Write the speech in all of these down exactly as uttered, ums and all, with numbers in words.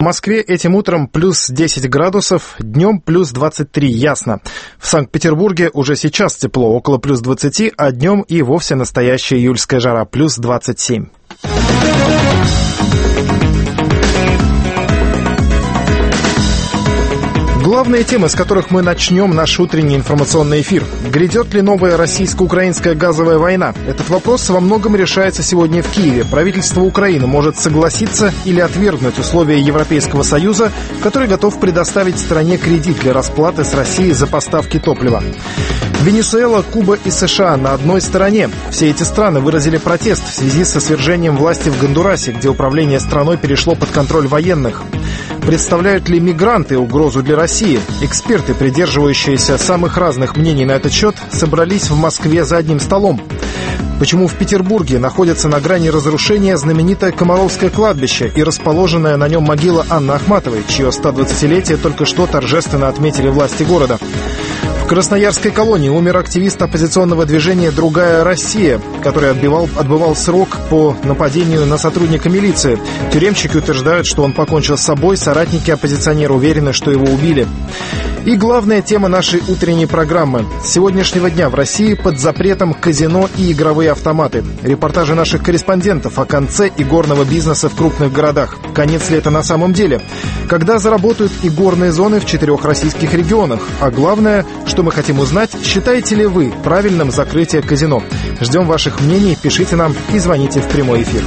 Москве этим утром плюс десять градусов, днем плюс двадцать три, ясно. В Санкт-Петербурге уже сейчас тепло, около плюс двадцати, а днем и вовсе настоящая июльская жара, плюс двадцать семь. Главные темы, с которых мы начнем наш утренний информационный эфир. Грядет ли новая российско-украинская газовая война? Этот вопрос во многом решается сегодня в Киеве. Правительство Украины может согласиться или отвергнуть условия Европейского Союза, который готов предоставить стране кредит для расплаты с Россией за поставки топлива. Венесуэла, Куба и США на одной стороне. Все эти страны выразили протест в связи со свержением власти в Гондурасе, где управление страной перешло под контроль военных. Представляют ли мигранты угрозу для России? Эксперты, придерживающиеся самых разных мнений на этот счет, собрались в Москве за одним столом. Почему в Петербурге находится на грани разрушения знаменитое Комаровское кладбище и расположенная на нем могила Анны Ахматовой, чье стодвадцатилетие только что торжественно отметили власти города? В Красноярской колонии умер активист оппозиционного движения «Другая Россия», который отбивал, отбывал срок по нападению на сотрудника милиции. Тюремщики утверждают, что он покончил с собой, соратники оппозиционера уверены, что его убили. И главная тема нашей утренней программы. С сегодняшнего дня в России под запретом казино и игровые автоматы. Репортажи наших корреспондентов о конце игорного бизнеса в крупных городах. Конец ли это на самом деле? Когда заработают игорные зоны в четырех российских регионах? А главное, что мы хотим узнать, считаете ли вы правильным закрытие казино? Ждем ваших мнений, пишите нам и звоните в прямой эфир.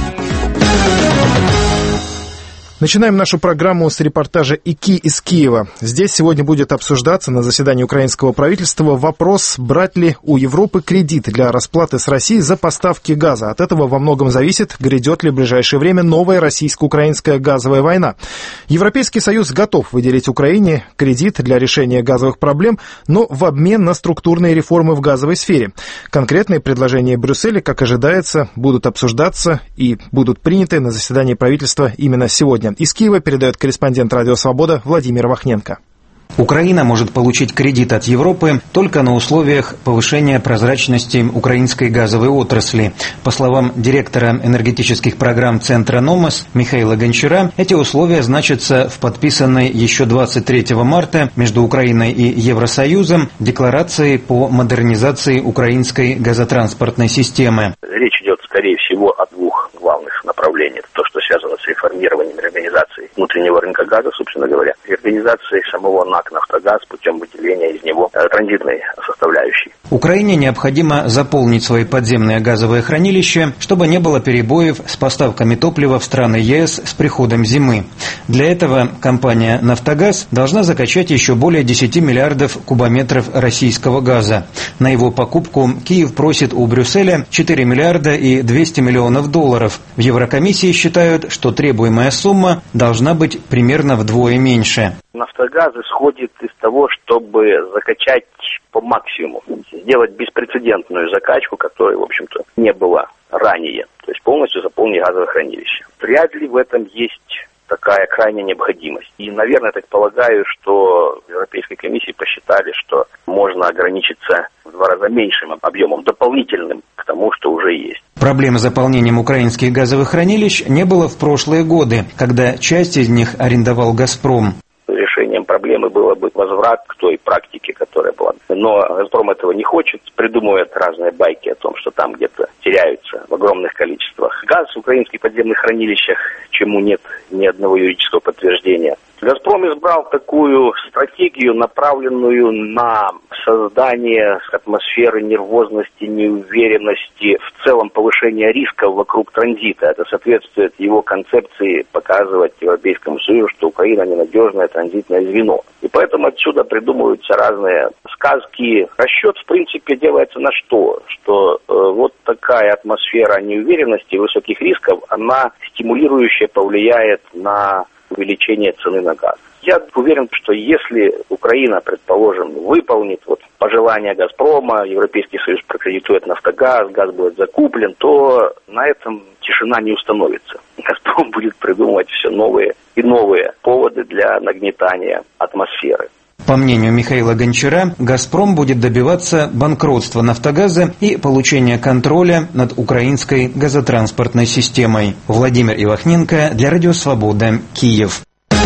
Начинаем нашу программу с репортажа ИКИ из Киева. Здесь сегодня будет обсуждаться на заседании украинского правительства вопрос, брать ли у Европы кредит для расплаты с Россией за поставки газа. От этого во многом зависит, грядет ли в ближайшее время новая российско-украинская газовая война. Европейский Союз готов выделить Украине кредит для решения газовых проблем, но в обмен на структурные реформы в газовой сфере. Конкретные предложения Брюсселя, как ожидается, будут обсуждаться и будут приняты на заседании правительства именно сегодня. Из Киева передает корреспондент «Радио Свобода» Владимир Вахненко. Украина может получить кредит от Европы только на условиях повышения прозрачности украинской газовой отрасли. По словам директора энергетических программ Центра «Номос» Михаила Гончара, эти условия значатся в подписанной еще двадцать третьего марта между Украиной и Евросоюзом декларации по модернизации украинской газотранспортной системы. Речь идет, скорее всего, о двух главных направлениях. То, что связано с реформированием организации внутреннего рынка газа, собственно говоря, и организацией самого НАК «Нафтогаз» путем выделения из него транзитной составляющей. Украине необходимо заполнить свои подземные газовые хранилища, чтобы не было перебоев с поставками топлива в страны ЕС с приходом зимы. Для этого компания «Нафтогаз» должна закачать еще более десяти миллиардов кубометров российского газа. На его покупку Киев просит у Брюсселя четыре миллиарда и двести миллионов долларов. В Еврокомиссии считают, что требуемая сумма должна быть примерно вдвое меньше. «Нафтогаз» исходит из того, чтобы закачать по максимуму, сделать беспрецедентную закачку, которой, в общем-то, не было ранее, то есть полностью заполнить газовое хранилище. Вряд ли в этом есть такая крайняя необходимость. И, наверное, я так полагаю, что в Европейской комиссии посчитали, что можно ограничиться в два раза меньшим объемом, дополнительным к тому, что уже есть. Проблем с заполнением украинских газовых хранилищ не было в прошлые годы, когда часть из них арендовал «Газпром». Решением проблемы было бы возврат к той практике, которая была. Но «Газпром» этого не хочет, придумывает разные байки о том, что там где-то теряются в огромных количествах газ в украинских подземных хранилищах, чему нет ни одного юридического подтверждения. «Газпром» избрал такую стратегию, направленную на создание атмосферы нервозности, неуверенности, в целом повышение рисков вокруг транзита. Это соответствует его концепции показывать Европейскому Союзу, что Украина ненадежное транзитное звено. И поэтому отсюда придумываются разные сказки. Расчет, в принципе, делается на что? Что э, вот такая атмосфера неуверенности и высоких рисков, она стимулирующе повлияет на увеличение цены на газ. Я уверен, что если Украина, предположим, выполнит вот пожелания «Газпрома», Европейский Союз прокредитует «Нафтогаз», газ будет закуплен, то на этом тишина не установится. «Газпром» будет придумывать все новые и новые поводы для нагнетания атмосферы. По мнению Михаила Гончара, «Газпром» будет добиваться банкротства «Нафтогаза» и получения контроля над украинской газотранспортной системой. Владимир Ивахненко для Радио Свобода, Киев.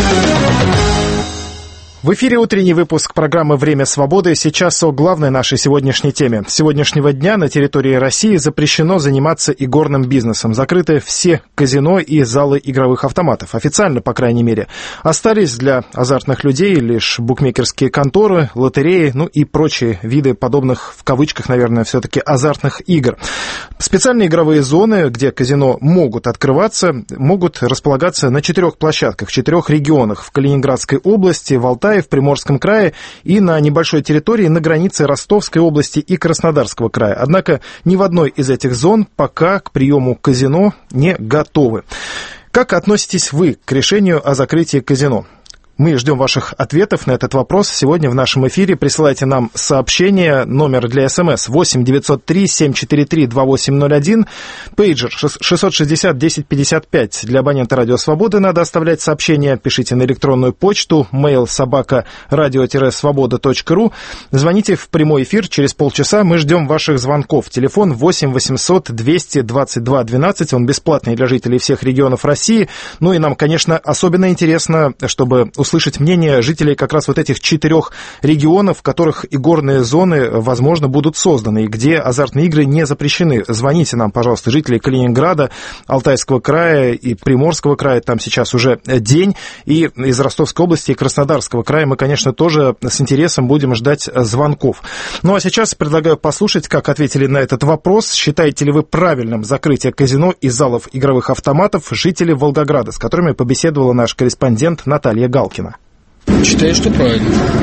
В эфире утренний выпуск программы «Время свободы». Сейчас о главной нашей сегодняшней теме. С сегодняшнего дня на территории России запрещено заниматься игорным бизнесом. Закрыты все казино и залы игровых автоматов. Официально, по крайней мере. Остались для азартных людей лишь букмекерские конторы, лотереи, ну и прочие виды подобных, в кавычках, наверное, все-таки азартных игр. Специальные игровые зоны, где казино могут открываться, могут располагаться на четырех площадках, в четырех регионах. В Калининградской области, в Алтае, в Приморском крае и на небольшой территории на границе Ростовской области и Краснодарского края. Однако ни в одной из этих зон пока к приему казино не готовы. Как относитесь вы к решению о закрытии казино? Мы ждем ваших ответов на этот вопрос. Сегодня в нашем эфире присылайте нам сообщение. Номер для СМС восемь девятьсот три семь четыре три два восемь ноль один. Пейджер шестьсот шестьдесят десять пятьдесят пять. Для абонента Радио Свободы надо оставлять сообщение. Пишите на электронную почту mail собака радио свобода точка ру. Звоните в прямой эфир через полчаса. Мы ждем ваших звонков. Телефон восемь восемьсот двести двадцать два двенадцать. Он бесплатный для жителей всех регионов России. Ну и нам, конечно, особенно интересно, чтобы услышать мнение жителей как раз вот этих четырех регионов, в которых игорные зоны, возможно, будут созданы, и где азартные игры не запрещены. Звоните нам, пожалуйста, жители Калининграда, Алтайского края и Приморского края, там сейчас уже день, и из Ростовской области и Краснодарского края мы, конечно, тоже с интересом будем ждать звонков. Ну а сейчас предлагаю послушать, как ответили на этот вопрос. Считаете ли вы правильным закрытие казино и залов игровых автоматов жители Волгограда, с которыми побеседовала наш корреспондент Наталья Галкина? Считаю, что правильно.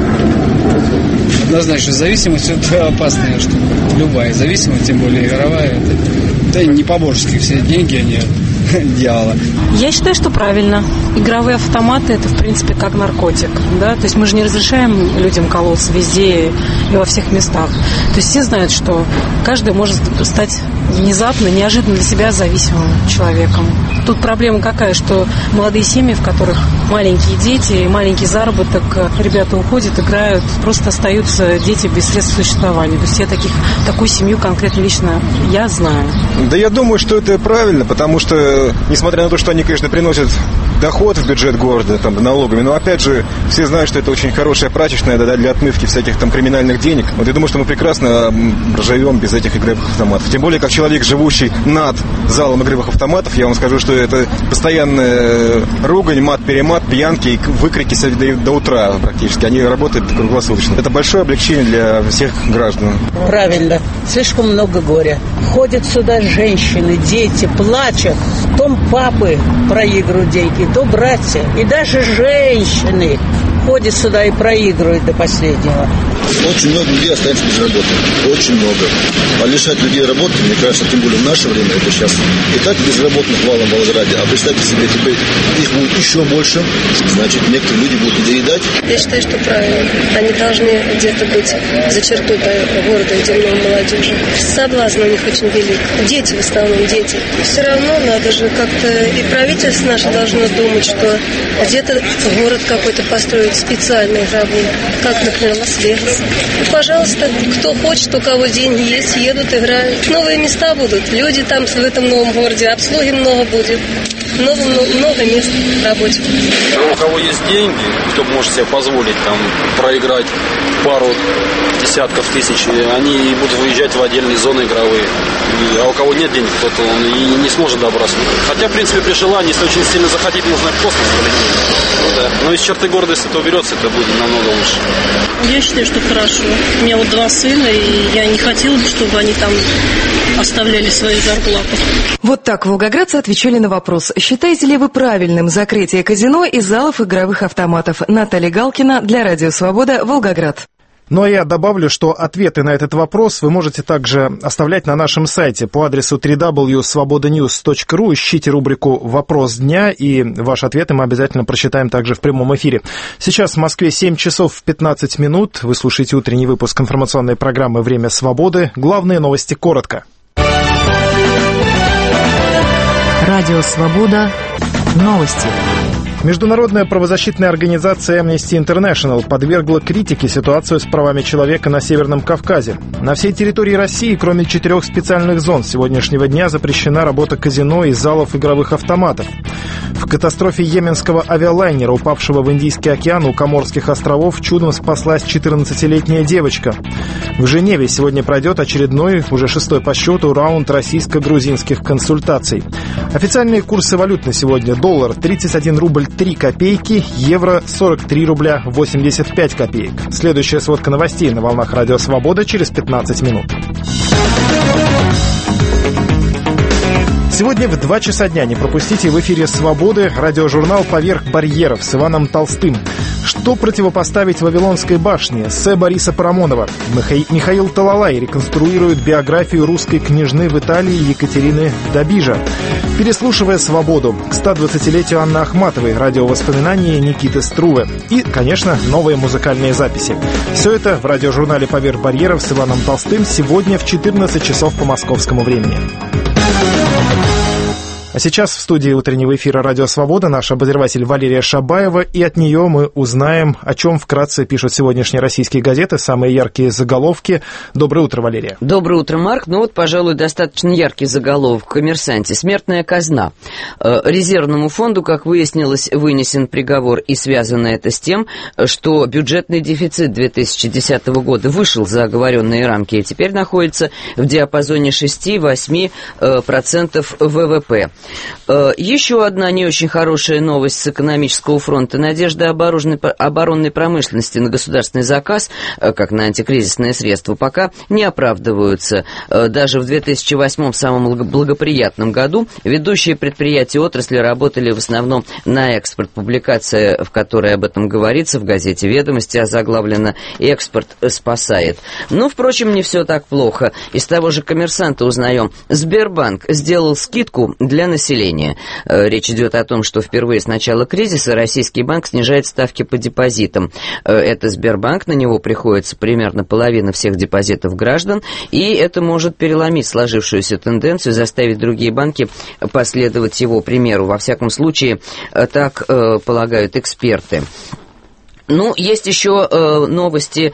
Однозначно, зависимость – это опасная штука. Любая зависимость, тем более игровая, это, это не по-божески все деньги, они дьявола. Я считаю, что правильно. Игровые автоматы – это, в принципе, как наркотик. Да? То есть мы же не разрешаем людям колоться везде и во всех местах. То есть все знают, что каждый может стать внезапно, неожиданно для себя зависимым человеком. Тут проблема какая, что молодые семьи, в которых маленькие дети, маленький заработок, ребята уходят, играют, просто остаются дети без средств существования. То есть я таких, такую семью конкретно лично я знаю. Да я думаю, что это правильно, потому что, несмотря на то, что они, конечно, приносят доход в бюджет города там, налогами, но, опять же, все знают, что это очень хорошая прачечная, да, для отмывки всяких там криминальных денег. Вот я думаю, что мы прекрасно живем без этих игровых автоматов. Тем более, как человек, живущий над залом игровых автоматов, я вам скажу, что это постоянная ругань, мат-перемат, пьянки и выкрики до, до утра практически. Они работают круглосуточно. Это большое облегчение для всех граждан. Правильно. Слишком много горя. Ходят сюда женщины, дети, плачут. То папы проигрывают деньги, то братья. И даже женщины ходят сюда и проигрывают до последнего. Очень много людей остается без работы. Очень много. А лишать людей работы, мне кажется, тем более в наше время, это сейчас и так безработных валом в Волгограде, а представьте себе, теперь их будет еще больше, значит, некоторые люди будут недоедать. Я считаю, что правильно. Они должны где-то быть за чертой города, где много молодежи. Соблазн у них очень велик. Дети в основном, дети. Все равно надо же как-то, и правительство наше должно думать, что где-то город какой-то построить специальный игровой, как, например, Лас-Вегас. И, пожалуйста, кто хочет, у кого деньги есть, едут, играют. Новые места будут, люди там в этом новом городе, обслуги много будет, много, много мест рабочих. У кого есть деньги, кто может себе позволить там проиграть пару десятков тысяч, они будут выезжать в отдельные зоны игровые. И, а у кого нет денег, кто-то он и не сможет добраться. Хотя, в принципе, при желании, если очень сильно захотеть, можно в космос полететь. Ну, да. Но из черты города, если это уберется, это будет намного лучше. Я считаю, что хорошо. У меня вот два сына, и я не хотела бы, чтобы они там оставляли свои зарплаты. Вот так волгоградцы отвечали на вопрос. Считаете ли вы правильным закрытие казино и залов игровых автоматов? Наталья Галкина для Радио Свобода, Волгоград. Ну а я добавлю, что ответы на этот вопрос вы можете также оставлять на нашем сайте по адресу дабл ю дабл ю дабл ю точка свобода ньюс точка ру. Ищите рубрику «Вопрос дня», и ваши ответы мы обязательно прочитаем также в прямом эфире. Сейчас в Москве семь часов пятнадцать минут. Вы слушаете утренний выпуск информационной программы «Время свободы». Главные новости коротко. Радио Свобода. Новости. Международная правозащитная организация Amnesty International подвергла критике ситуацию с правами человека на Северном Кавказе. На всей территории России, кроме четырех специальных зон, с сегодняшнего дня запрещена работа казино и залов игровых автоматов. В катастрофе йеменского авиалайнера, упавшего в Индийский океан у Коморских островов, чудом спаслась четырнадцатилетняя девочка. В Женеве сегодня пройдет очередной, уже шестой по счету, раунд российско-грузинских консультаций. Официальные курсы валют на сегодня: доллар тридцать один рубль три копейки, евро сорок три рубля восемьдесят пять копеек. Следующая сводка новостей на волнах Радио Свобода через пятнадцать минут. Сегодня в два часа дня не пропустите в эфире «Свободы» радиожурнал «Поверх барьеров» с Иваном Толстым. Что противопоставить Вавилонской башне? Эссе Бориса Парамонова. Миха... Михаил Талалай реконструирует биографию русской княжны в Италии Екатерины Добижа. Переслушивая «Свободу» к стодвадцатилетию Анны Ахматовой, радиовоспоминания Никиты Струве и, конечно, новые музыкальные записи. Все это в радиожурнале «Поверх барьеров» с Иваном Толстым сегодня в четырнадцать часов по московскому времени. А сейчас в студии утреннего эфира «Радио Свобода» наш обозреватель Валерия Шабаева, и от нее мы узнаем, о чем вкратце пишут сегодняшние российские газеты, самые яркие заголовки. Доброе утро, Валерия. Доброе утро, Марк. Ну вот, пожалуй, достаточно яркий заголовок в «Коммерсанте». «Смертная казна». Резервному фонду, как выяснилось, вынесен приговор, и связано это с тем, что бюджетный дефицит две тысячи десятого года вышел за оговоренные рамки и теперь находится в диапазоне шесть-восемь процентов вэ вэ пэ. Еще одна не очень хорошая новость с экономического фронта. Надежды оборонной, оборонной промышленности на государственный заказ, как на антикризисное средство, пока не оправдываются. Даже в две тысячи восьмом, самом благоприятном году, ведущие предприятия отрасли работали в основном на экспорт. Публикация, в которой об этом говорится, в газете «Ведомости» озаглавлена «Экспорт спасает». Но, впрочем, не все так плохо. Из того же «Коммерсанта» узнаем: Сбербанк сделал скидку для населения. Речь идет о том, что впервые с начала кризиса российский банк снижает ставки по депозитам. Это Сбербанк, на него приходится примерно половина всех депозитов граждан, и это может переломить сложившуюся тенденцию, заставить другие банки последовать его примеру. Во всяком случае, так э, полагают эксперты. Ну, есть еще э, новости,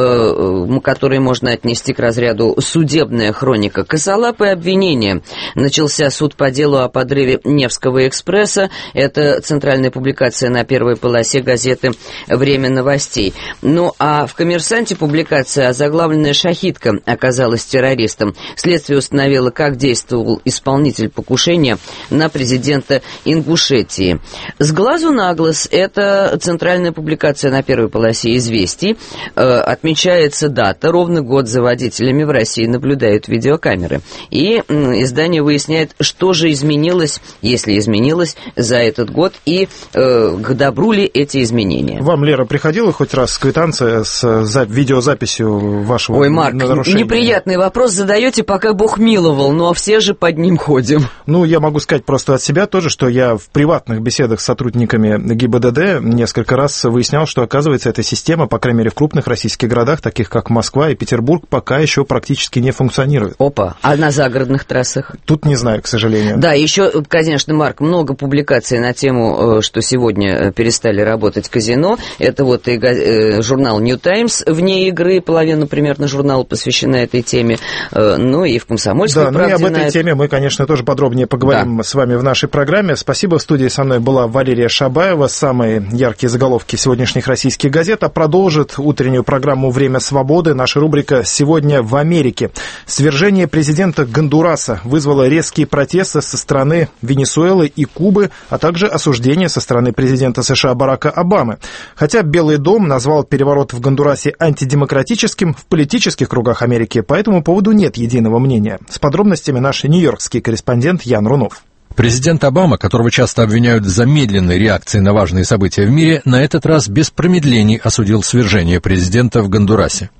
э, которые можно отнести к разряду «Судебная хроника». Косолапые обвинения. Начался суд по делу о подрыве Невского экспресса. Это центральная публикация на первой полосе газеты «Время новостей». Ну, а в «Коммерсанте» публикация, озаглавленная «Шахидка» оказалась террористом. Следствие установило, как действовал исполнитель покушения на президента Ингушетии. «С глазу на глаз» — это центральная публикация на первой полосе «Известий». Э, отмечается дата. Ровно год за водителями в России наблюдают видеокамеры. И э, издание выясняет, что же изменилось, если изменилось, за этот год, и э, к добру ли эти изменения. Вам, Лера, приходила хоть раз квитанция с за, видеозаписью вашего Ой, Марк, нарушения? Неприятный вопрос задаете, пока Бог миловал, но все же под ним ходим. Ну, я могу сказать просто от себя тоже, что я в приватных беседах с сотрудниками ГИБДД несколько раз выяснял, что, оказывается, эта система, по крайней мере, в крупных российских городах, таких как Москва и Петербург, пока еще практически не функционирует. Опа, а на загородных трассах? Тут не знаю, к сожалению. Да, еще, конечно, Марк, много публикаций на тему, что сегодня перестали работать казино. Это вот и журнал New Times вне игры, половина примерно журнала посвящена этой теме, ну и в «Комсомольской да, правде». Да, ну и об этой теме мы, конечно, тоже подробнее поговорим да. с вами в нашей программе. Спасибо. В студии со мной была Валерия Шабаева. Самые яркие заголовки сегодняшних российских газет. А продолжит утреннюю программу «Время свободы» наша рубрика «Сегодня в Америке». Свержение президента Гондураса вызвало резкие протесты со стороны Венесуэлы и Кубы, а также осуждение со стороны президента США Барака Обамы. Хотя Белый дом назвал переворот в Гондурасе антидемократическим, в политических кругах Америки по этому поводу нет единого мнения. С подробностями наш нью-йоркский корреспондент Ян Рунов. Президент Обама, которого часто обвиняют в замедленной реакции на важные события в мире, на этот раз без промедлений осудил свержение президента в Гондурасе.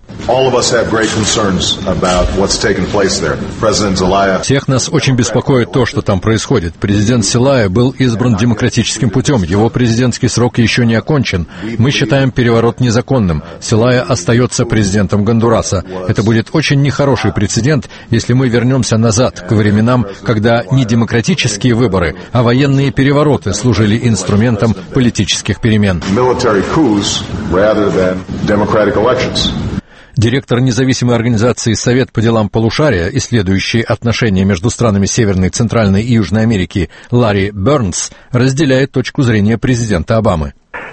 Всех нас очень беспокоит то, что там происходит. Президент Селая был избран демократическим путем. Его президентский срок еще не окончен. Мы считаем переворот незаконным. Селая остается президентом Гондураса. Это будет очень нехороший прецедент, если мы вернемся назад, к временам, когда не демократические выборы, а военные перевороты служили инструментом политических перемен. Директор независимой организации «Совет по делам полушария», исследующий отношения между странами Северной, Центральной и Южной Америки, Ларри Бернс, разделяет точку зрения президента Обамы.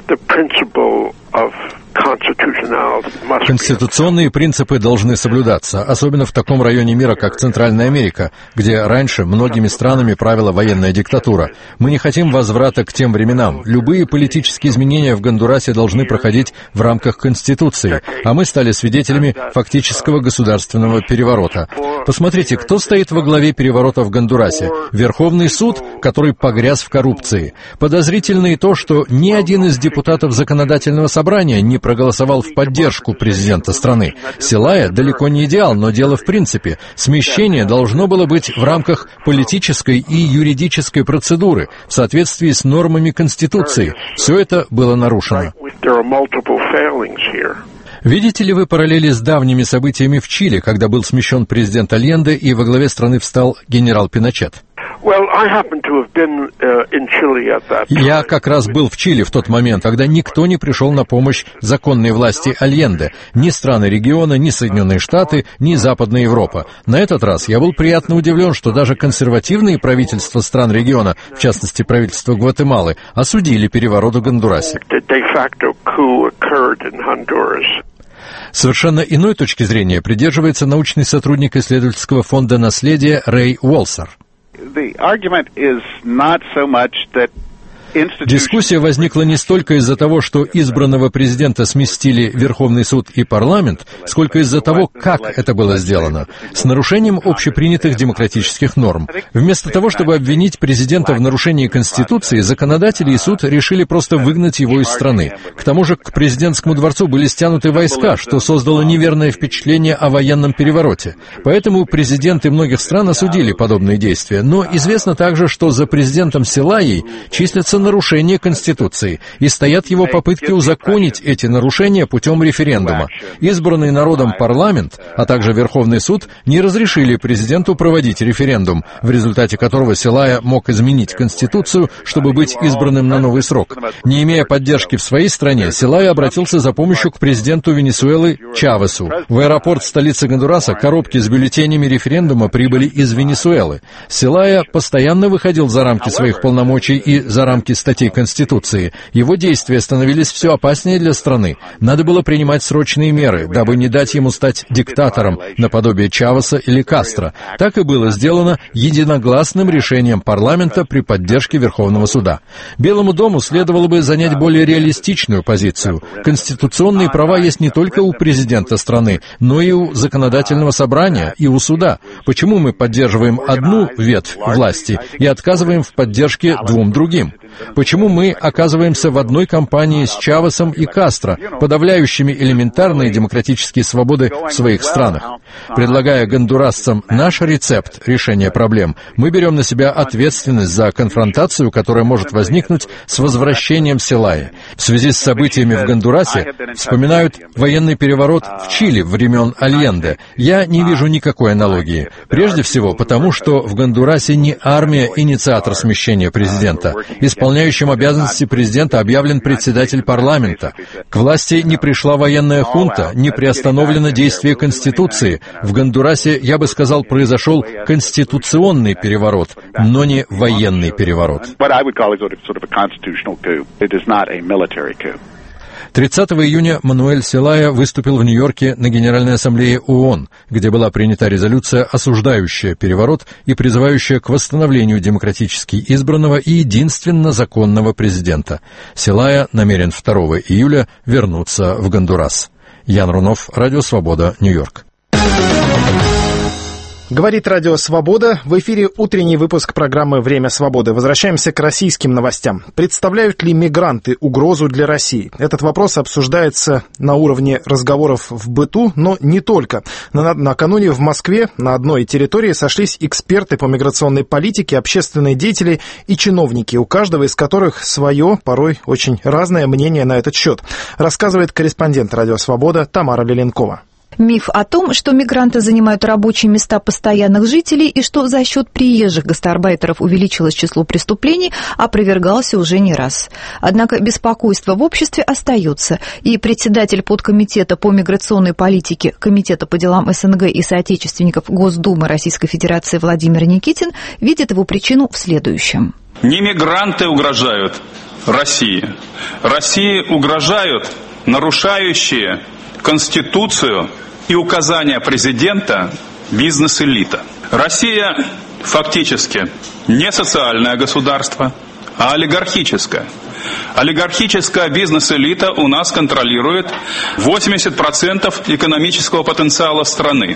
Конституционные принципы должны соблюдаться, особенно в таком районе мира, как Центральная Америка, где раньше многими странами правила военная диктатура. Мы не хотим возврата к тем временам. Любые политические изменения в Гондурасе должны проходить в рамках Конституции, а мы стали свидетелями фактического государственного переворота. Посмотрите, кто стоит во главе переворота в Гондурасе? Верховный суд, который погряз в коррупции. Подозрительно и то, что ни один из депутатов законодательного собрания не проголосовал в поддержку президента страны. Селая далеко не идеал, но дело в принципе. Смещение должно было быть в рамках политической и юридической процедуры, в соответствии с нормами Конституции. Все это было нарушено. Видите ли вы параллели с давними событиями в Чили, когда был смещен президент Альенде и во главе страны встал генерал Пиночет? Я как раз был в Чили в тот момент, когда никто не пришел на помощь законной власти Альенде. Ни страны региона, ни Соединенные Штаты, ни Западная Европа. На этот раз я был приятно удивлен, что даже консервативные правительства стран региона, в частности правительство Гватемалы, осудили переворот в Гондурасе. Совершенно иной точки зрения придерживается научный сотрудник исследовательского фонда наследия Рэй Уолсер. Дискуссия возникла не столько из-за того, что избранного президента сместили Верховный суд и парламент, сколько из-за того, как это было сделано, с нарушением общепринятых демократических норм. Вместо того, чтобы обвинить президента в нарушении Конституции, законодатели и суд решили просто выгнать его из страны. К тому же к президентскому дворцу были стянуты войска, что создало неверное впечатление о военном перевороте. Поэтому президенты многих стран осудили подобные действия. Но известно также, что за президентом Селайей числятся нарушения Конституции, и стоят его попытки узаконить эти нарушения путем референдума. Избранный народом парламент, а также Верховный суд не разрешили президенту проводить референдум, в результате которого Селая мог изменить Конституцию, чтобы быть избранным на новый срок. Не имея поддержки в своей стране, Селая обратился за помощью к президенту Венесуэлы Чавесу. В аэропорт столицы Гондураса коробки с бюллетенями референдума прибыли из Венесуэлы. Селая постоянно выходил за рамки своих полномочий и за рамки статей Конституции. Его действия становились все опаснее для страны. Надо было принимать срочные меры, дабы не дать ему стать диктатором, наподобие Чавеса или Кастро. Так и было сделано единогласным решением парламента при поддержке Верховного суда. Белому дому следовало бы занять более реалистичную позицию. Конституционные права есть не только у президента страны, но и у законодательного собрания, и у суда. Почему мы поддерживаем одну ветвь власти и отказываем в поддержке двум другим? Почему мы оказываемся в одной кампании с Чавесом и Кастро, подавляющими элементарные демократические свободы в своих странах? Предлагая гондурасцам наш рецепт решения проблем, мы берем на себя ответственность за конфронтацию, которая может возникнуть с возвращением Селаи. В связи с событиями в Гондурасе вспоминают военный переворот в Чили времен Альенде. Я не вижу никакой аналогии. Прежде всего потому, что в Гондурасе не армия инициатор смещения президента. Исполняющим обязанности президента объявлен председатель парламента. К власти не пришла военная хунта, не приостановлено действие Конституции. В Гондурасе, я бы сказал, произошел конституционный переворот, но не военный переворот. тридцатого июня Мануэль Селая выступил в Нью-Йорке на Генеральной Ассамблее ООН, где была принята резолюция, осуждающая переворот и призывающая к восстановлению демократически избранного и единственно законного президента. Селая намерен второго июля вернуться в Гондурас. Ян Рунов, Радио Свобода, Нью-Йорк. Говорит Радио Свобода. В эфире утренний выпуск программы «Время свободы». Возвращаемся к российским новостям. Представляют ли мигранты угрозу для России? Этот вопрос обсуждается на уровне разговоров в быту, но не только. На, накануне в Москве на одной территории сошлись эксперты по миграционной политике, общественные деятели и чиновники, у каждого из которых свое, порой очень разное мнение на этот счет. Рассказывает корреспондент Радио Свобода Тамара Леленкова. Миф о том, что мигранты занимают рабочие места постоянных жителей и что за счет приезжих гастарбайтеров увеличилось число преступлений, опровергался уже не раз. Однако беспокойство в обществе остается, и председатель подкомитета по миграционной политике Комитета по делам СНГ и соотечественников Госдумы Российской Федерации Владимир Никитин видит его причину в следующем. Не мигранты угрожают России. России угрожают нарушающие Конституцию и указания президента бизнес-элита. Россия фактически не социальное государство, а олигархическое. Олигархическая бизнес-элита у нас контролирует восемьдесят процентов экономического потенциала страны,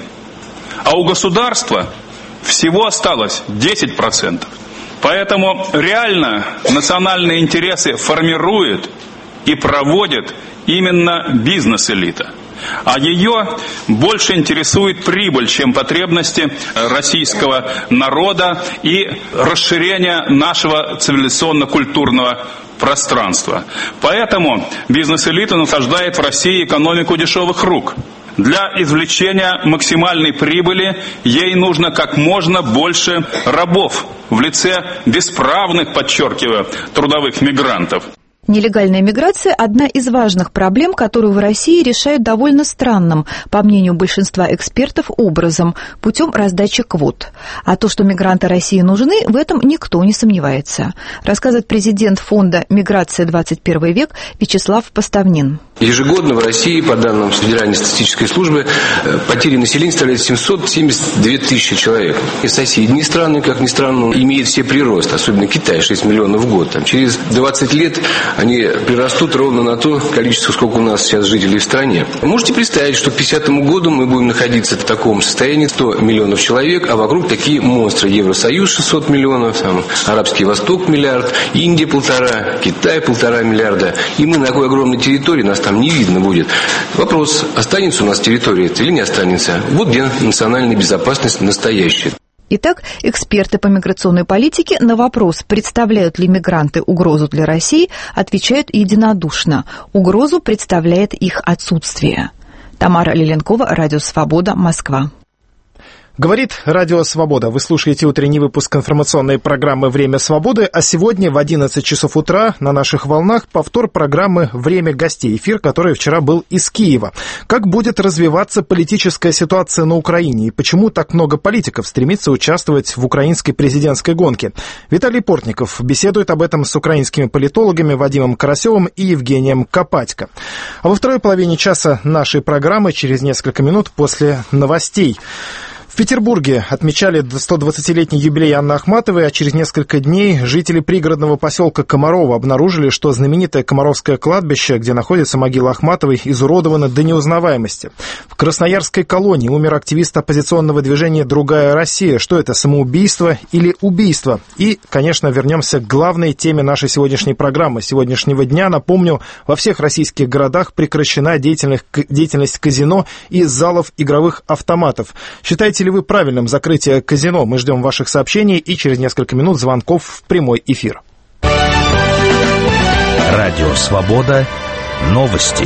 а у государства всего осталось десять процентов. Поэтому реально национальные интересы формирует и проводит именно бизнес-элита. А ее больше интересует прибыль, чем потребности российского народа и расширение нашего цивилизационно-культурного пространства. Поэтому бизнес-элита насаждает в России экономику дешевых рук. Для извлечения максимальной прибыли ей нужно как можно больше рабов в лице бесправных, подчеркиваю, трудовых мигрантов. Нелегальная миграция – одна из важных проблем, которую в России решают довольно странным, по мнению большинства экспертов, образом – путем раздачи квот. А то, что мигранты России нужны, в этом никто не сомневается, рассказывает президент фонда «Миграция двадцать первый век» Вячеслав Поставнин. Ежегодно в России, по данным Федеральной статистической службы, потери населения составляют семьсот семьдесят две тысячи человек. И соседние страны, как ни странно, имеют все прирост, особенно Китай, шесть миллионов в год. Там, через двадцать лет они прирастут ровно на то количество, сколько у нас сейчас жителей в стране. Можете представить, что к пятидесятому году мы будем находиться в таком состоянии, сто миллионов человек, а вокруг такие монстры. Евросоюз шестьсот миллионов, там, Арабский Восток миллиард, Индия полтора, Китай полтора миллиарда. И мы на такой огромной территории, нас там не видно будет. Вопрос, останется у нас территория или не останется? Вот где национальная безопасность настоящая. Итак, эксперты по миграционной политике на вопрос, представляют ли мигранты угрозу для России, отвечают единодушно. Угрозу представляет их отсутствие. Тамара Леленкова, Радио Свобода, Москва. Говорит Радио Свобода. Вы слушаете утренний выпуск информационной программы «Время свободы», а сегодня в одиннадцать часов утра на наших волнах повтор программы «Время гостей», эфир, который вчера был из Киева. Как будет развиваться политическая ситуация на Украине и почему так много политиков стремится участвовать в украинской президентской гонке? Виталий Портников беседует об этом с украинскими политологами Вадимом Карасевым и Евгением Копатько. А во второй половине часа нашей программы, через несколько минут после новостей, в Петербурге отмечали сто двадцатилетний юбилей Анны Ахматовой, а через несколько дней жители пригородного поселка Комарово обнаружили, что знаменитое Комаровское кладбище, где находится могила Ахматовой, изуродовано до неузнаваемости. В Красноярской колонии умер активист оппозиционного движения «Другая Россия». Что это, самоубийство или убийство? И, конечно, вернемся к главной теме нашей сегодняшней программы. Сегодняшнего дня, напомню, во всех российских городах прекращена деятельность казино и залов игровых автоматов. Считайте ли вы правильным закрытие казино? Мы ждем ваших сообщений и через несколько минут звонков в прямой эфир. Радио Свобода. Новости.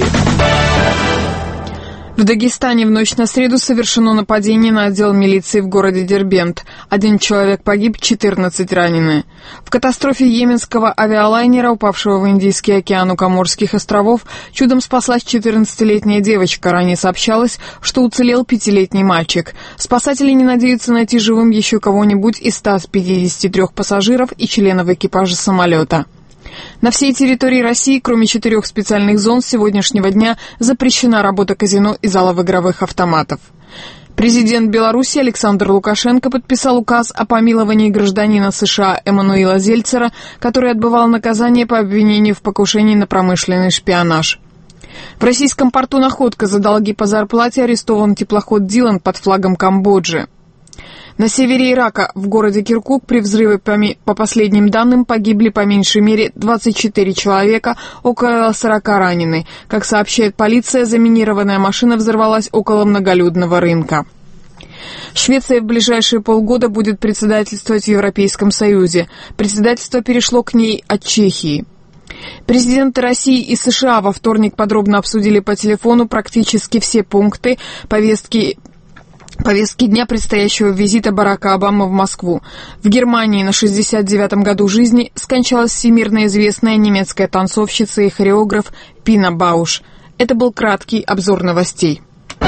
В Дагестане в ночь на среду совершено нападение на отдел милиции в городе Дербент. Один человек погиб, четырнадцать ранены. В катастрофе йеменского авиалайнера, упавшего в Индийский океан у Коморских островов, чудом спаслась четырнадцатилетняя девочка. Ранее сообщалось, что уцелел пятилетний мальчик. Спасатели не надеются найти живым еще кого-нибудь из ста пятидесяти трёх пассажиров и членов экипажа самолета. На всей территории России, кроме четырех специальных зон, с сегодняшнего дня запрещена работа казино и залов игровых автоматов. Президент Беларуси Александр Лукашенко подписал указ о помиловании гражданина США Эммануила Зельцера, который отбывал наказание по обвинению в покушении на промышленный шпионаж. В российском порту Находка за долги по зарплате арестован теплоход «Дилан» под флагом Камбоджи. На севере Ирака, в городе Киркук, при взрыве, по последним данным, погибли по меньшей мере двадцать четыре человека, около сорока ранены. Как сообщает полиция, заминированная машина взорвалась около многолюдного рынка. Швеция в ближайшие полгода будет председательствовать в Европейском Союзе. Председательство перешло к ней от Чехии. Президенты России и США во вторник подробно обсудили по телефону практически все пункты повестки повестки дня предстоящего визита Барака Обамы в Москву. В Германии на шестьдесят девятом году жизни скончалась всемирно известная немецкая танцовщица и хореограф Пина Бауш. Это был краткий обзор новостей.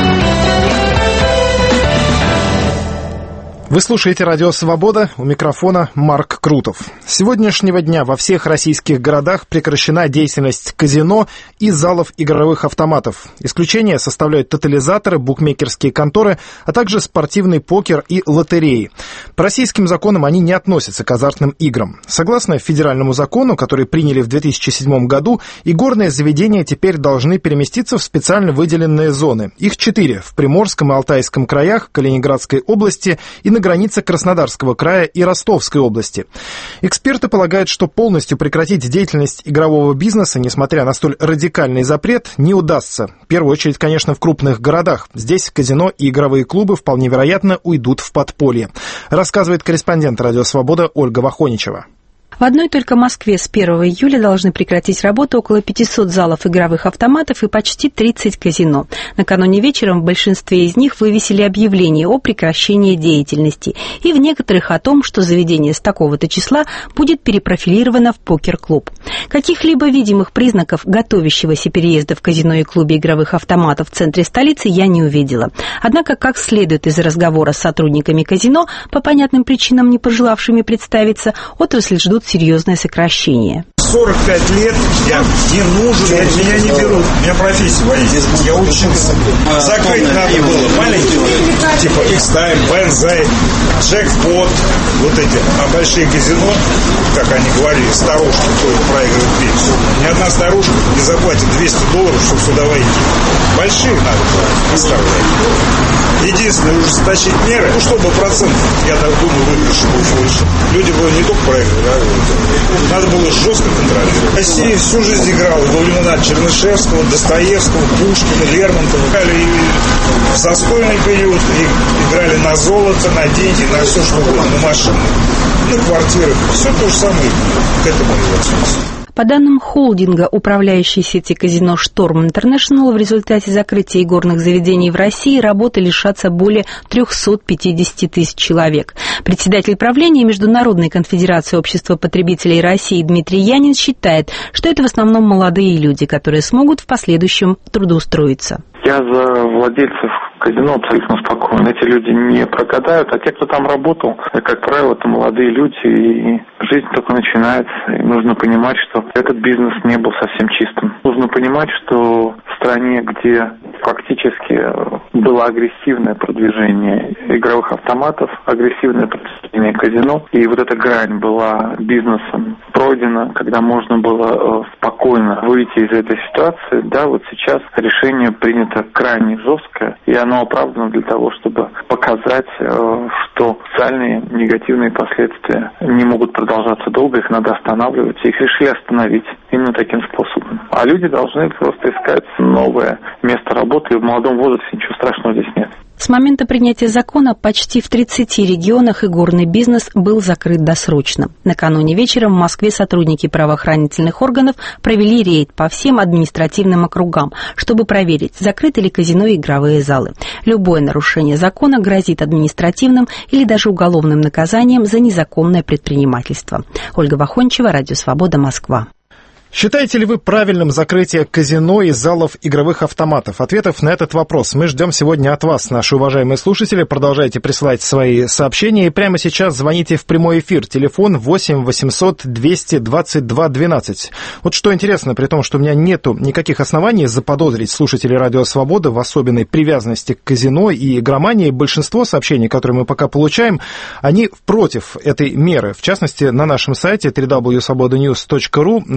Вы слушаете «Радио Свобода», у микрофона Марк Крутов. С сегодняшнего дня во всех российских городах прекращена деятельность казино и залов игровых автоматов. Исключение составляют тотализаторы, букмекерские конторы, а также спортивный покер и лотереи. По российским законам они не относятся к азартным играм. Согласно федеральному закону, который приняли в две тысячи седьмом году, игорные заведения теперь должны переместиться в специально выделенные зоны. Их четыре – в Приморском и Алтайском краях, Калининградской области и на границе Краснодарского края и Ростовской области. Эксперты полагают, что полностью прекратить деятельность игрового бизнеса, несмотря на столь радикальный запрет, не удастся. В первую очередь, конечно, в крупных городах. Здесь казино и игровые клубы вполне вероятно уйдут в подполье. Рассказывает корреспондент «Радио Свобода» Ольга Вахоничева. В одной только Москве с первого июля должны прекратить работу около пятисот залов игровых автоматов и почти тридцать казино. Накануне вечером в большинстве из них вывесили объявление о прекращении деятельности и в некоторых о том, что заведение с такого-то числа будет перепрофилировано в покер-клуб. Каких-либо видимых признаков готовящегося переезда в казино и клубе игровых автоматов в центре столицы я не увидела. Однако, как следует из разговора с сотрудниками казино, по понятным причинам не пожелавшими представиться, отрасль ждут серьезное сокращение. сорок пять лет я не нужен, я, меня не берут. У меня профессия водительская, я учился. Закрыть надо было маленькие, типа X-Time, Бензай, Джекпот, вот эти. А большие казино, как они говорили, старушки только проигрывают пенсию. Ни одна старушка не заплатит двести долларов, чтобы сюда войти. Большие надо было оставлять. Единственное, ужесточить меры, ну, чтобы процент, я так думаю, выигрыш был больше. Люди были не только проигрывали, а надо было жестко контролировать. Россия всю жизнь играла во времена Чернышевского, Достоевского, Пушкина, Лермонтова. Играли и в застойный период, и играли на золото, на деньги, на все что угодно, на машины, на квартиры. Все то же самое к этому и относится. По данным холдинга, управляющей сети казино «Шторм Интернешнл», в результате закрытия игорных заведений в России работы лишатся более триста пятьдесят тысяч человек. Председатель правления Международной конфедерации общества потребителей России Дмитрий Янин считает, что это в основном молодые люди, которые смогут в последующем трудоустроиться. Я за владельцев казино абсолютно спокоен. Эти люди не прогадают, а те, кто там работал, как правило, это молодые люди, и жизнь только начинается. И нужно понимать, что этот бизнес не был совсем чистым. Нужно понимать, что в стране, где фактически было агрессивное продвижение игровых автоматов, агрессивное продвижение казино, и вот эта грань была бизнесом пройдена, когда можно было спокойно выйти из этой ситуации, да, вот сейчас решение принято крайне жесткое, и оно оправдано для того, чтобы показать, что социальные негативные последствия не могут продолжаться долго, их надо останавливать, их решили остановить именно таким способом. А люди должны просто искать новое место работы, и в молодом возрасте ничего страшного здесь нет. С момента принятия закона почти в тридцати регионах игорный бизнес был закрыт досрочно. Накануне вечером в Москве сотрудники правоохранительных органов провели рейд по всем административным округам, чтобы проверить, закрыты ли казино и игровые залы. Любое нарушение закона грозит административным или даже уголовным наказанием за незаконное предпринимательство. Ольга Вахоничева, Радио Свобода, Москва. Считаете ли вы правильным закрытие казино и залов игровых автоматов? Ответов на этот вопрос мы ждем сегодня от вас, наши уважаемые слушатели. Продолжайте присылать свои сообщения. И прямо сейчас звоните в прямой эфир. Телефон восемь восемьсот двести двадцать два двенадцать. Вот что интересно, при том, что у меня нету никаких оснований заподозрить слушателей Радио Свобода в особенной привязанности к казино и игромании, большинство сообщений, которые мы пока получаем, они против этой меры. В частности, на нашем сайте дабл ю дабл ю дабл ю точка свобода ньюс точка ру на форуме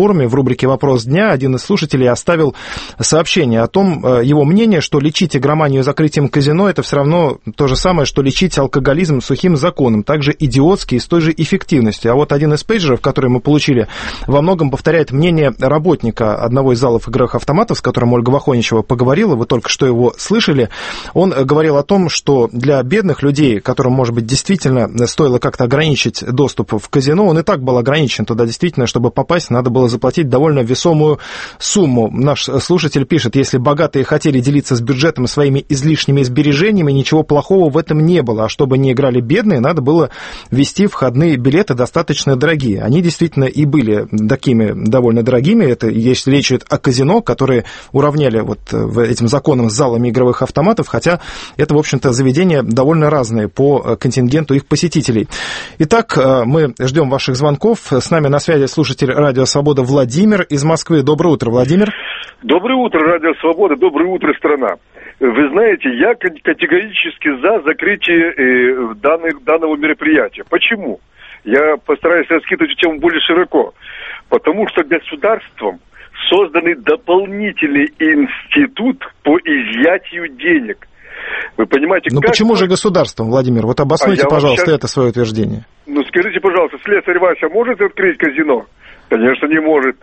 форуме в рубрике «Вопрос дня» один из слушателей оставил сообщение о том, его мнение, что лечить игроманию закрытием казино – это все равно то же самое, что лечить алкоголизм сухим законом, также идиотский и с той же эффективностью. А вот один из пейджеров, который мы получили, во многом повторяет мнение работника одного из залов игровых автоматов, с которым Ольга Вахоничева поговорила, вы только что его слышали. Он говорил о том, что для бедных людей, которым, может быть, действительно стоило как-то ограничить доступ в казино, он и так был ограничен туда, действительно, чтобы попасть, надо было заплатить довольно весомую сумму. Наш слушатель пишет, если богатые хотели делиться с бюджетом своими излишними сбережениями, ничего плохого в этом не было. А чтобы не играли бедные, надо было ввести входные билеты достаточно дорогие. Они действительно и были такими довольно дорогими. Это если речь идет о казино, которые уравняли вот этим законом с залами игровых автоматов, хотя это, в общем-то, заведения довольно разные по контингенту их посетителей. Итак, мы ждем ваших звонков. С нами на связи слушатель Радио Свобода Владимир из Москвы. Доброе утро, Владимир. Доброе утро, Радио Свобода. Доброе утро, страна. Вы знаете, я категорически за закрытие данных, данного мероприятия. Почему? Я постараюсь раскидывать эту тему более широко. Потому что государством созданный дополнительный институт по изъятию денег. Вы понимаете, Ну как... почему же государством, Владимир? Вот обоснуйте, а пожалуйста, сейчас... это свое утверждение. Ну скажите, пожалуйста, слесарь Вася может открыть казино? Конечно, не может.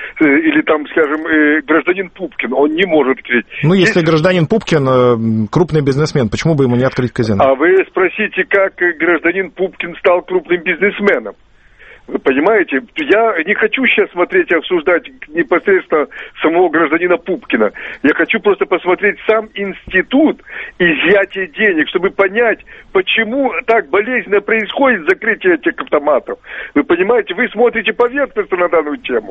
Или там, скажем, гражданин Пупкин, он не может открыть. Ну, если Здесь... гражданин Пупкин крупный бизнесмен, почему бы ему не открыть казино? А вы спросите, как гражданин Пупкин стал крупным бизнесменом? Вы понимаете, я не хочу сейчас смотреть и обсуждать непосредственно самого гражданина Пупкина. Я хочу просто посмотреть сам институт изъятия денег, чтобы понять, почему так болезненно происходит закрытие этих автоматов. Вы понимаете, вы смотрите поверхностно на данную тему.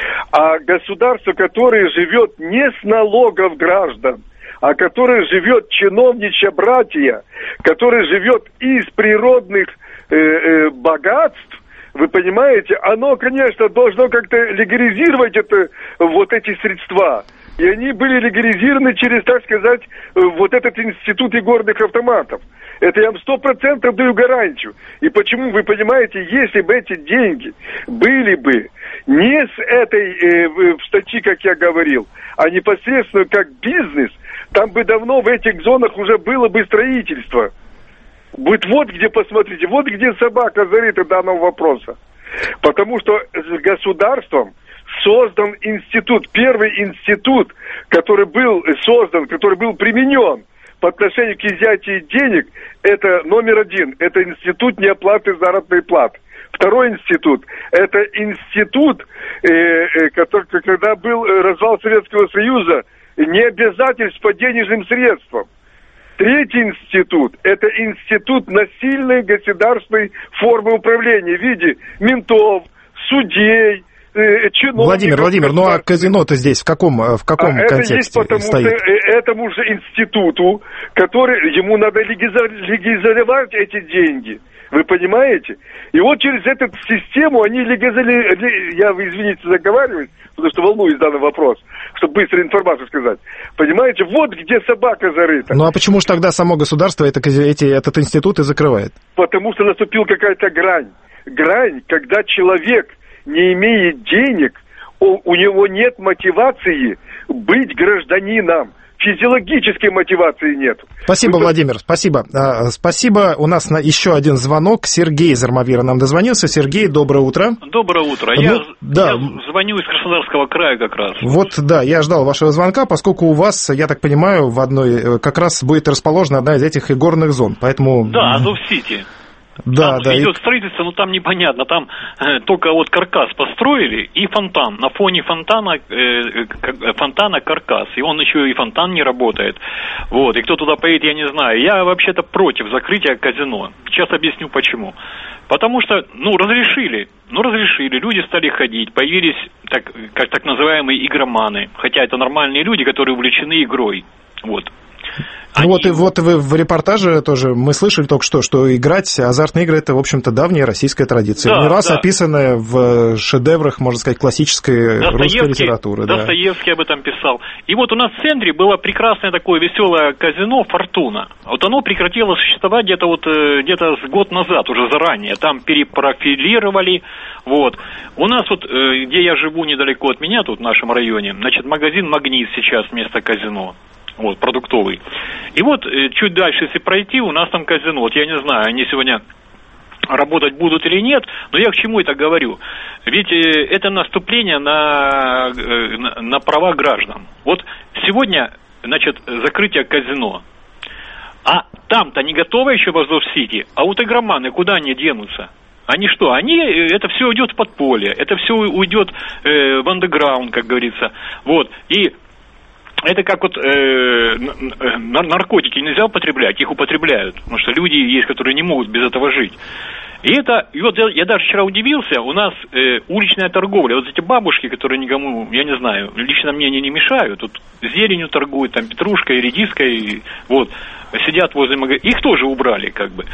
А государство, которое живет не с налогов граждан, а которое живет чиновничье братья, которое живет из природных э, э, богатств, вы понимаете, оно, конечно, должно как-то легализировать это, вот эти средства. И они были легализированы через, так сказать, вот этот институт игорных автоматов. Это я вам сто процентов даю гарантию. И почему, вы понимаете, если бы эти деньги были бы не с этой э, статьи, как я говорил, а непосредственно как бизнес, там бы давно в этих зонах уже было бы строительство. Будет вот где, посмотрите, вот где собака зарыта данного вопроса. Потому что с государством создан институт, первый институт, который был создан, который был применен по отношению к изъятию денег, это номер один, это институт неоплаты заработной платы. Второй институт, это институт, э, э, который, когда был развал Советского Союза, необязательств по денежным средствам. Третий институт – это институт насильной государственной формы управления в виде ментов, судей, э, чиновников. Владимир, Владимир, ну а казино-то здесь в каком, в каком а контексте это есть потому стоит? что этому же институту, который, ему надо легализовать эти деньги. Вы понимаете? И вот через эту систему они легализовали, я, извините, заговариваюсь, потому что волнуюсь данный вопрос, чтобы быстро информацию сказать. Понимаете, вот где собака зарыта. Ну а почему же тогда само государство это, эти, этот институт и закрывает? Потому что наступила какая-то грань. Грань, когда человек не имеет денег, у, у него нет мотивации быть гражданином. Физиологической мотивации нет. Спасибо, Вы... Владимир, спасибо. А, спасибо. У нас на еще один звонок. Сергей из Армавира нам дозвонился. Сергей, доброе утро. Доброе утро. Ну, я, да. я звоню из Краснодарского края как раз. Вот, да, я ждал вашего звонка, поскольку у вас, я так понимаю, в одной как раз будет расположена одна из этих игорных зон, поэтому... Да, Азов-Сити. Да, там да. идет и... строительство, но там непонятно. Там э, только вот каркас построили и фонтан. На фоне фонтана, э, фонтана каркас. И он еще и фонтан не работает. Вот. И кто туда поедет, я не знаю. Я вообще-то против закрытия казино. Сейчас объясню почему. Потому что, ну, разрешили. Ну, разрешили. Люди стали ходить. Появились так, как так называемые игроманы. Хотя это нормальные люди, которые увлечены игрой. Вот. Они... Вот, и вот вы в репортаже тоже мы слышали только что, что играть азартные игры – это, в общем-то, давняя российская традиция. Да, не раз да. описанная в шедеврах, можно сказать, классической русской литературы. Достоевский да. об этом писал. И вот у нас в центре было прекрасное такое веселое казино «Фортуна». Вот оно прекратило существовать где-то вот где-то с год назад, уже заранее. Там перепрофилировали. Вот. У нас вот, где я живу недалеко от меня, тут в нашем районе, значит, магазин «Магнит» сейчас вместо казино. Вот, продуктовый. И вот чуть дальше, если пройти, у нас там казино. Вот я не знаю, они сегодня работать будут или нет, но я к чему это говорю? Ведь это наступление на, на, на права граждан. Вот сегодня, значит, закрытие казино. А там-то не готово еще в Азов-Сити, а вот игроманы куда они денутся? Они что? Они, это все уйдет в подполье, это все уйдет э, в андеграунд, как говорится. Вот, и это как вот э, наркотики нельзя употреблять, их употребляют, потому что люди есть, которые не могут без этого жить. И это, и вот я, я даже вчера удивился, у нас э, уличная торговля, вот эти бабушки, которые никому, я не знаю, лично мне они не мешают, тут зеленью торгуют, там петрушкой, редиской, вот, сидят возле магазина, их тоже убрали, как бы.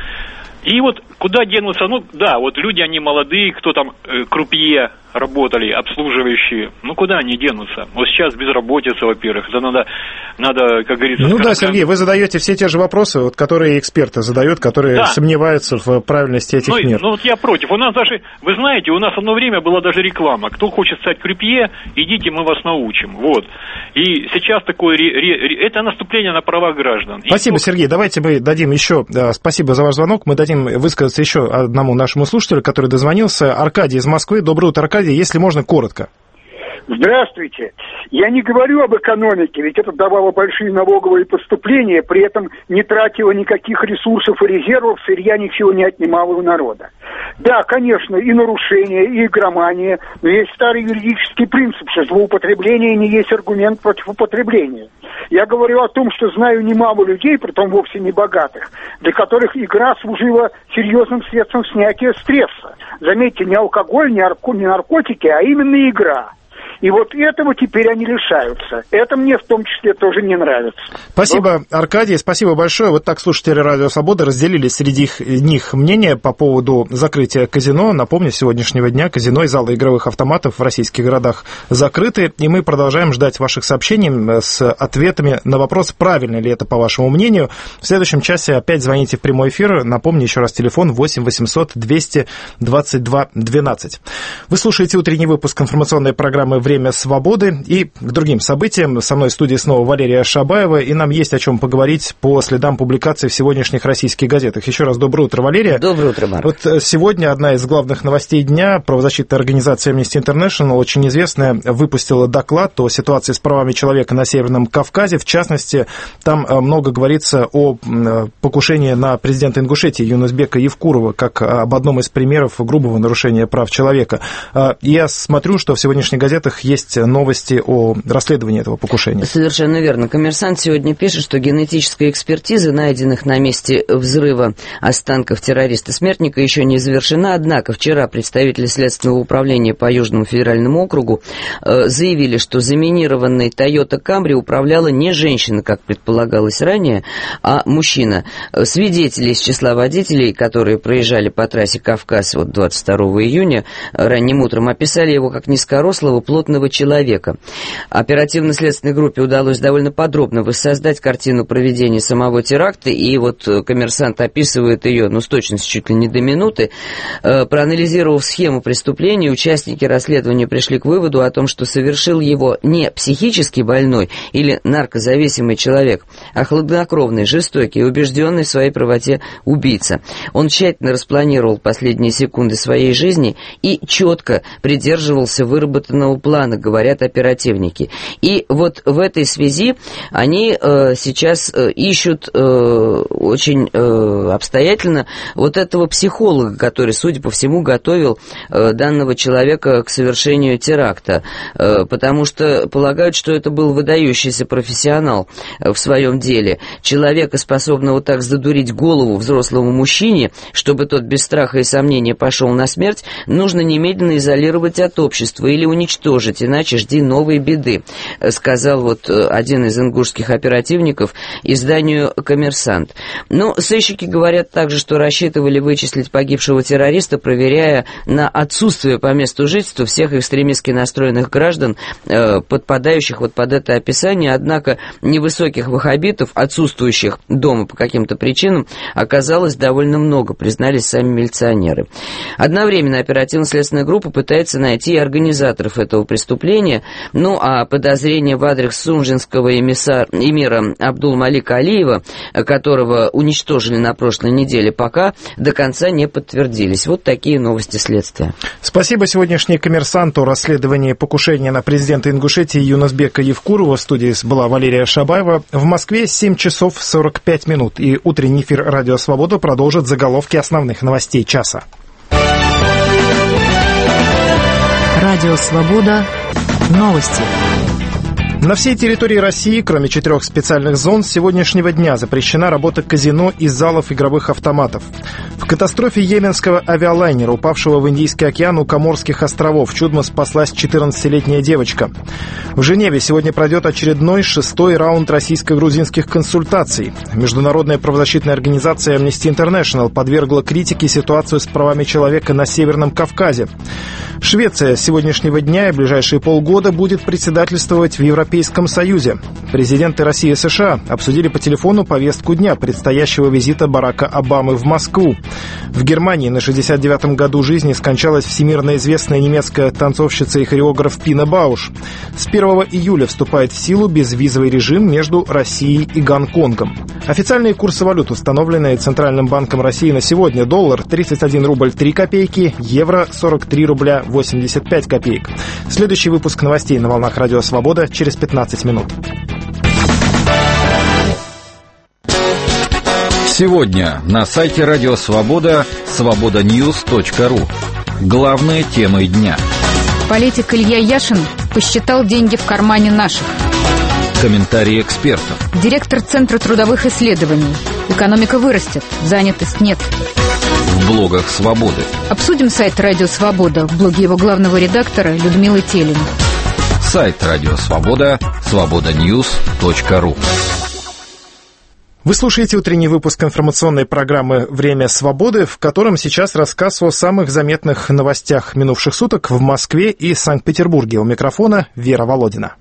И вот куда денутся, ну да, вот люди, они молодые, кто там э, крупье работали, обслуживающие, ну куда они денутся? Вот сейчас безработица, во-первых, это надо, надо, как говорится... Ну да, Сергей, вы задаете все те же вопросы, вот, которые эксперты задают, которые да. сомневаются в правильности этих ну, мер. Ну вот я против. У нас даже, вы знаете, у нас одно время была даже реклама. Кто хочет стать крупье, идите, мы вас научим. Вот. И сейчас такое, ре, ре, это наступление на права граждан. Спасибо, И... Сергей. Давайте мы дадим еще, спасибо за ваш звонок, мы дадим высказаться еще одному нашему слушателю, который дозвонился. Аркадий из Москвы. Доброе утро, Аркадий. Если можно, коротко. Здравствуйте. Я не говорю об экономике, ведь это давало большие налоговые поступления, при этом не тратило никаких ресурсов и резервов, сырья ничего не отнимало у народа. Да, конечно, и нарушения, и игромания, но есть старый юридический принцип, что злоупотребление не есть аргумент против употребления. Я говорю о том, что знаю немало людей, притом вовсе не богатых, для которых игра служила серьезным средством снятия стресса. Заметьте, не алкоголь, не, арко, не наркотики, а именно игра. И вот этого теперь они лишаются. Это мне в том числе тоже не нравится. Спасибо, вот. Аркадий, спасибо большое. Вот так слушатели Радио Свобода разделили среди них мнение по поводу закрытия казино. Напомню, с сегодняшнего дня казино и залы игровых автоматов в российских городах закрыты. И мы продолжаем ждать ваших сообщений с ответами на вопрос, правильно ли это, по вашему мнению. В следующем часе опять звоните в прямой эфир. Напомню еще раз, телефон восемь восемьсот двести двадцать два двенадцать. Вы слушаете утренний выпуск информационной программы «Время свободы». И к другим событиям. Со мной в студии снова Валерия Шабаева. И нам есть о чем поговорить по следам публикаций в сегодняшних российских газетах. Еще раз доброе утро, Валерия. Доброе утро, Марк. Вот сегодня одна из главных новостей дня. Правозащитная организация Amnesty International, очень известная, выпустила доклад о ситуации с правами человека на Северном Кавказе. В частности, там много говорится о покушении на президента Ингушетии Юнусбека Евкурова, как об одном из примеров грубого нарушения прав человека. Я смотрю, что в сегодняшних газетах есть новости о расследовании этого покушения. Совершенно верно. «Коммерсант» сегодня пишет, что генетическая экспертиза найденных на месте взрыва останков террориста-смертника еще не завершена, однако вчера представители Следственного управления по Южному федеральному округу э, заявили, что заминированной Toyota Camry управляла не женщина, как предполагалось ранее, а мужчина. Свидетели из числа водителей, которые проезжали по трассе Кавказ вот двадцать второго июня ранним утром, описали его как низкорослого, плотного человека. Оперативно-следственной группе удалось довольно подробно воссоздать картину проведения самого теракта, и вот «Коммерсант» описывает ее, ну, с точностью чуть ли не до минуты. Э, проанализировав схему преступления, участники расследования пришли к выводу о том, что совершил его не психически больной или наркозависимый человек, а хладнокровный, жестокий и убежденный в своей правоте убийца. Он тщательно распланировал последние секунды своей жизни и четко придерживался выработанного плана, говорят оперативники. И вот в этой связи они э, сейчас э, ищут э, очень э, обстоятельно вот этого психолога, который, судя по всему, готовил э, данного человека к совершению теракта, э, потому что полагают, что это был выдающийся профессионал э, в своем деле. Человека, способного так задурить голову взрослому мужчине, чтобы тот без страха и сомнения пошел на смерть, нужно немедленно изолировать от общества или уничтожить, уничтожить, иначе жди новой беды, сказал вот один из ингушских оперативников изданию «Коммерсант». Ну, сыщики говорят также, что рассчитывали вычислить погибшего террориста, проверяя на отсутствие по месту жительства всех экстремистски настроенных граждан, э, подпадающих вот под это описание, однако невысоких ваххабитов, отсутствующих дома по каким-то причинам, оказалось довольно много, признались сами милиционеры. Одновременно оперативно-следственная группа пытается найти организаторов этого преступления, ну а подозрения в адрес сунжинского эмиссар, эмира Абдул-Малика Алиева, которого уничтожили на прошлой неделе, пока до конца не подтвердились. Вот такие новости следствия. Спасибо. Сегодняшний «Коммерсант» о расследовании покушения на президента Ингушетии Юнусбека Евкурова. В студии была Валерия Шабаева. В Москве семь часов сорок пять минут. И утренний эфир «Радио Свобода» продолжит заголовки основных новостей часа. Радио Свобода. Новости. На всей территории России, кроме четырех специальных зон, с сегодняшнего дня запрещена работа казино и залов игровых автоматов. В катастрофе йеменского авиалайнера, упавшего в Индийский океан у Коморских островов, чудом спаслась четырнадцатилетняя девочка. В Женеве сегодня пройдет очередной шестой раунд российско-грузинских консультаций. Международная правозащитная организация Amnesty International подвергла критике ситуацию с правами человека на Северном Кавказе. Швеция с сегодняшнего дня и ближайшие полгода будет председательствовать в Европейском Союзе. Президенты России и США обсудили по телефону повестку дня предстоящего визита Барака Обамы в Москву. В Германии на шестьдесят девятом году жизни скончалась всемирно известная немецкая танцовщица и хореограф Пина Бауш. С первого июля вступает в силу безвизовый режим между Россией и Гонконгом. Официальные курсы валют, установленные Центральным банком России на сегодня: доллар тридцать один рубль три копейки, евро сорок три рубля восемьдесят пять копеек. Следующий выпуск новостей на волнах Радио Свобода через пятнадцать минут. Сегодня на сайте Радио Свобода свобода ньюс точка ру. Главные темы дня. Политик Илья Яшин посчитал деньги в кармане наших. Комментарии экспертов. Директор Центра трудовых исследований. Экономика вырастет, занятость нет. В блогах Свободы. Обсудим сайт Радио Свобода в блоге его главного редактора Людмилы Телин. Сайт Радио Свобода свобода ньюс точка ру. Вы слушаете утренний выпуск информационной программы «Время свободы», в котором сейчас рассказ о самых заметных новостях минувших суток в Москве и Санкт-Петербурге. У микрофона Вера Володина.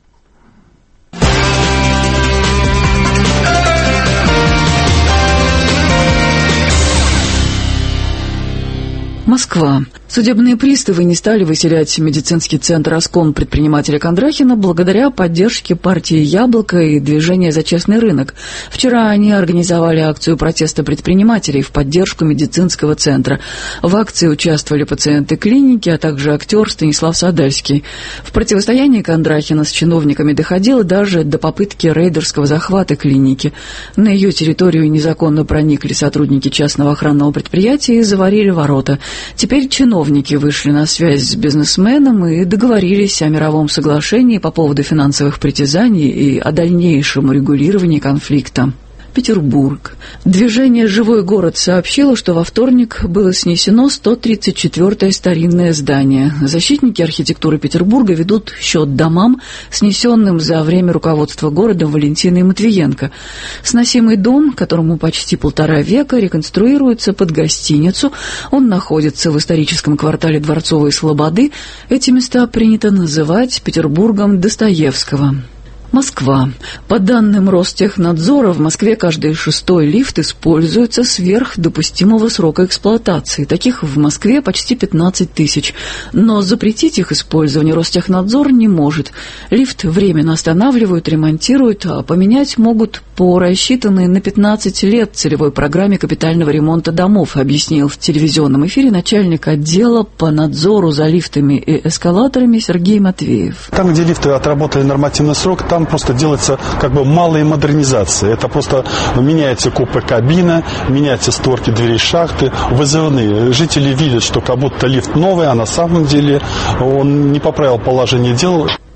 Москва. Судебные приставы не стали выселять медицинский центр «Аскон» предпринимателя Кондрахина благодаря поддержке партии «Яблоко» и движения «За честный рынок». Вчера они организовали акцию протеста предпринимателей в поддержку медицинского центра. В акции участвовали пациенты клиники, а также актер Станислав Садальский. В противостоянии Кондрахина с чиновниками доходило даже до попытки рейдерского захвата клиники. На ее территорию незаконно проникли сотрудники частного охранного предприятия и заварили ворота. Теперь чиновники вышли на связь с бизнесменом и договорились о мировом соглашении по поводу финансовых притязаний и о дальнейшем урегулировании конфликта. Петербург. Движение «Живой город» сообщило, что во вторник было снесено сто тридцать четвёртое старинное здание. Защитники архитектуры Петербурга ведут счет домам, снесенным за время руководства городом Валентиной Матвиенко. Сносимый дом, которому почти полтора века, реконструируется под гостиницу. Он находится в историческом квартале Дворцовой Слободы. Эти места принято называть Петербургом Достоевского. Москва. По данным Ростехнадзора, в Москве каждый шестой лифт используется сверх допустимого срока эксплуатации. Таких в Москве почти пятнадцать тысяч. Но запретить их использование Ростехнадзор не может. Лифт временно останавливают, ремонтируют, а поменять могут по рассчитанной на пятнадцать лет целевой программе капитального ремонта домов, объяснил в телевизионном эфире начальник отдела по надзору за лифтами и эскалаторами Сергей Матвеев. Там, где лифты отработали нормативный срок, там просто делается как бы малая модернизация. Это просто меняется купе кабина, меняются створки дверей шахты, вызывные. Жители видят, что как будто лифт новый, а на самом деле он не поправил положение дел.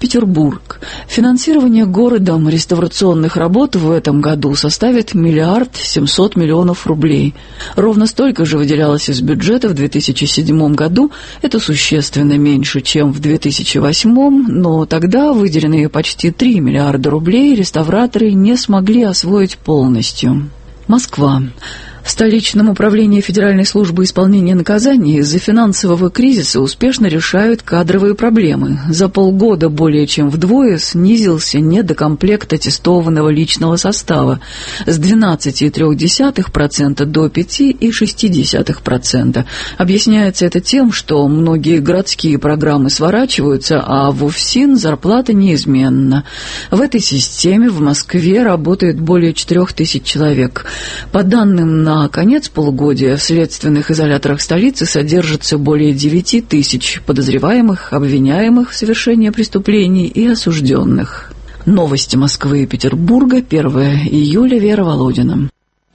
Петербург. Финансирование городом реставрационных работ в этом году составит миллиард семьсот миллионов рублей. Ровно столько же выделялось из бюджета в две тысячи седьмом году. Это существенно меньше, чем в две тысячи восьмом, но тогда выделенные почти три миллиарда рублей реставраторы не смогли освоить полностью. Москва. В столичном управлении Федеральной службы исполнения наказаний из-за финансового кризиса успешно решают кадровые проблемы. За полгода более чем вдвое снизился недокомплект аттестованного личного состава с двенадцати целых трёх десятых процента до пяти целых шести десятых процента. Объясняется это тем, что многие городские программы сворачиваются, а в УФСИН зарплата неизменна. В этой системе в Москве работает более четырех тысяч человек. По данным на На конец полугодия в следственных изоляторах столицы содержится более девяти тысяч подозреваемых, обвиняемых в совершении преступлений и осужденных. Новости Москвы и Петербурга, первое июля, Вера Володина.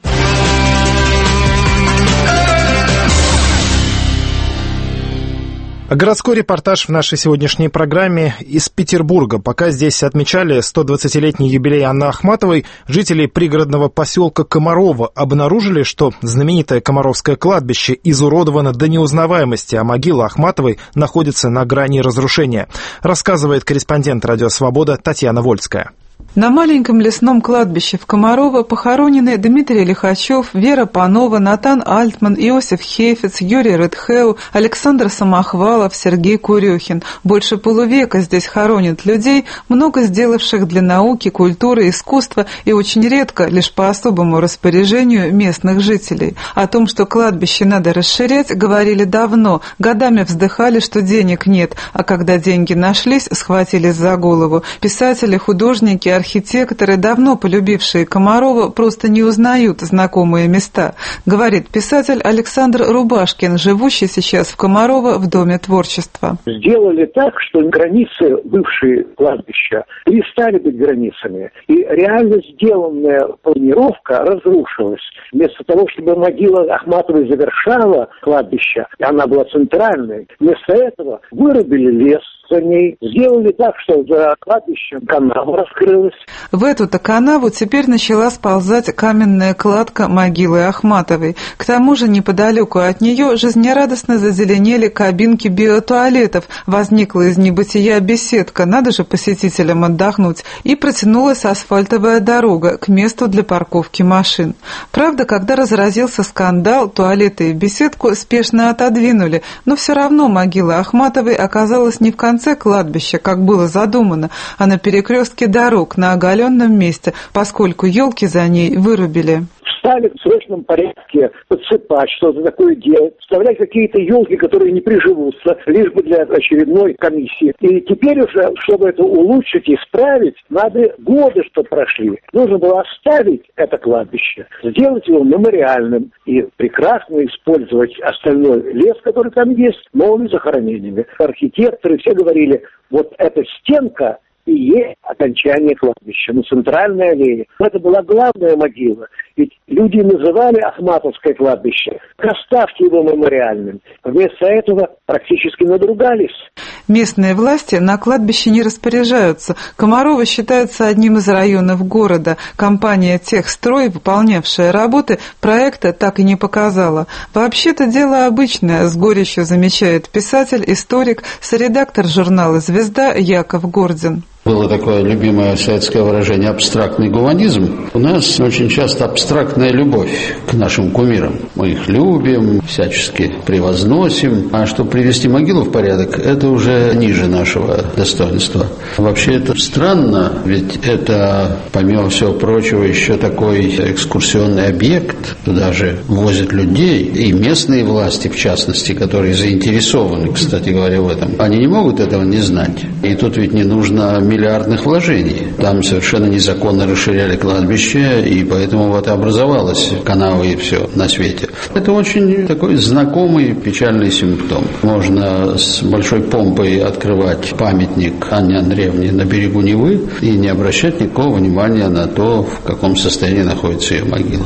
Городской репортаж в нашей сегодняшней программе из Петербурга. Пока здесь отмечали сто двадцатилетний юбилей Анны Ахматовой, жители пригородного поселка Комарово обнаружили, что знаменитое Комаровское кладбище изуродовано до неузнаваемости, а могила Ахматовой находится на грани разрушения. Рассказывает корреспондент «Радио Свобода» Татьяна Вольская. На маленьком лесном кладбище в Комарово похоронены Дмитрий Лихачев, Вера Панова, Натан Альтман, Иосиф Хейфец, Юрий Редхеу, Александр Самохвалов, Сергей Курехин. Больше полувека здесь хоронят людей, много сделавших для науки, культуры, искусства и очень редко, лишь по особому распоряжению местных жителей. О том, что кладбище надо расширять, говорили давно, годами вздыхали, что денег нет, а когда деньги нашлись, схватились за голову. Писатели, художники, архитекторы, давно полюбившие Комарово, просто не узнают знакомые места, говорит писатель Александр Рубашкин, живущий сейчас в Комарово в Доме творчества. Сделали так, что границы бывшие кладбища перестали быть границами, и реально сделанная планировка разрушилась. Вместо того, чтобы могила Ахматовой завершала кладбище, она была центральной, вместо этого вырубили лес за ней, сделали так, что за кладбищем канава раскрылась. В эту-то канаву теперь начала сползать каменная кладка могилы Ахматовой. К тому же неподалеку от нее жизнерадостно зазеленели кабинки биотуалетов, возникла из небытия беседка, надо же посетителям отдохнуть, и протянулась асфальтовая дорога к месту для парковки машин. Правда, когда разразился скандал, туалеты и беседку спешно отодвинули, но все равно могила Ахматовой оказалась не в конце кладбища, как было задумано, а на перекрестке дорог на оголенном месте, поскольку елки за ней вырубили. Стали в срочном порядке подсыпать, что-то такое делать, вставлять какие-то елки, которые не приживутся, лишь бы для очередной комиссии. И теперь уже, чтобы это улучшить, исправить, надо годы, что прошли. Нужно было оставить это кладбище, сделать его мемориальным и прекрасно использовать остальной лес, который там есть, новыми захоронениями. Архитекторы все говорили, вот эта стенка и есть окончание кладбища, на центральной аллее. Это была главная могила. Ведь люди называли Ахматовское кладбище, оставьте его мемориальным. Вместо этого практически надругались. Местные власти на кладбище не распоряжаются. Комарово считается одним из районов города. Компания «Техстрой», выполнявшая работы, проекта так и не показала. Вообще-то дело обычное, с горечью замечает писатель, историк, соредактор журнала «Звезда» Яков Гордин. Было такое любимое советское выражение «абстрактный гуманизм». У нас очень часто абстрактная любовь к нашим кумирам. Мы их любим, всячески превозносим. А чтобы привести могилу в порядок, это уже ниже нашего достоинства. Вообще это странно, ведь это, помимо всего прочего, еще такой экскурсионный объект. Туда же возят людей, и местные власти, в частности, которые заинтересованы, кстати говоря, в этом. Они не могут этого не знать. И тут ведь не нужно миллиардных вложений. Там совершенно незаконно расширяли кладбище, и поэтому вот и образовалась канава и все на свете. Это очень такой знакомый печальный симптом. Можно с большой помпой открывать памятник Анне Андреевне на берегу Невы и не обращать никакого внимания на то, в каком состоянии находится ее могила.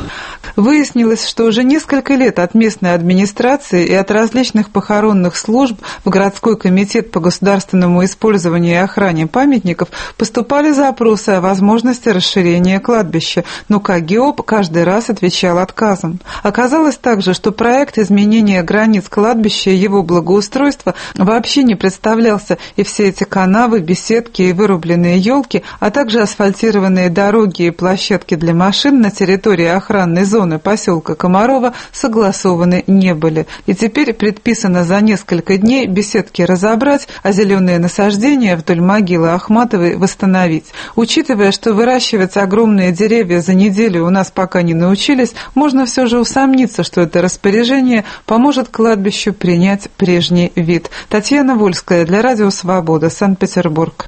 Выяснилось, что уже несколько лет от местной администрации и от различных похоронных служб в городской комитет по государственному использованию и охране памятников поступали запросы о возможности расширения кладбища, но КГИОП каждый раз отвечал отказом. Оказалось также, что проект изменения границ кладбища и его благоустройства вообще не представлялся, и все эти канавы, беседки и вырубленные елки, а также асфальтированные дороги и площадки для машин на территории охранной зоны поселка Комарова согласованы не были. И теперь предписано за несколько дней беседки разобрать, а зеленые насаждения вдоль могилы Ахматовой восстановить. Учитывая, что выращивать огромные деревья за неделю у нас пока не научились, можно все же усомниться, что это распоряжение поможет кладбищу принять прежний вид. Татьяна Вольская для Радио Свобода, Санкт-Петербург.